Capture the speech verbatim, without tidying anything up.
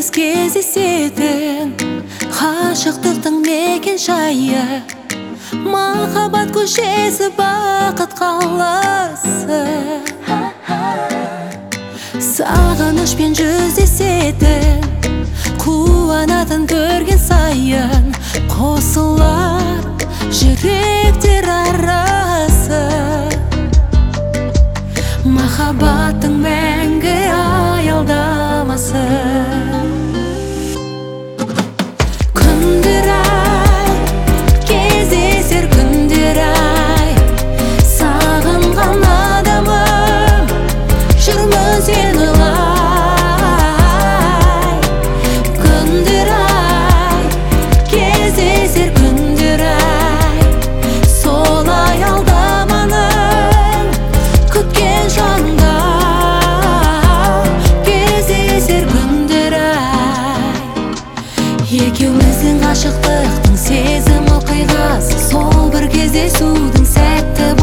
емес кездесетін ғашықтықтың мекен жайы, махаббат көшесі, бақыт қаласы. Сағынышпен жүздесетін, қуанатын көрген сайын, қосылар жүректер арасы. Махаббаттың мәңгі аялдамасы. Күндер ай, кездесер күндер ай, сағынған адамым, жүрмін сені ойлай. Күндер ай, кездесер күндер ай, сол аялдаманың күткен жанға кездесер күндер ай. Екеуміздің ғашықтықтың сезім оқиғасы, сол бір кездесудің сәтті